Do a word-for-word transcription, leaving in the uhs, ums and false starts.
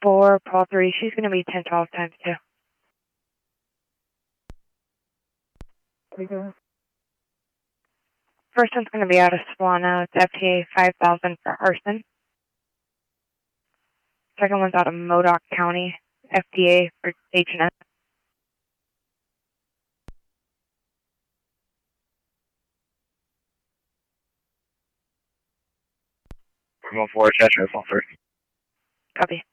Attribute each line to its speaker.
Speaker 1: For Paul three, she's going to be ten twelve times two.
Speaker 2: Okay.
Speaker 1: First one's going to be out of Solano. It's F T A five thousand for arson. Second one's out of Modoc County. F T A for H and S.
Speaker 3: We're going forward, Chatro, fall through.
Speaker 1: Copy.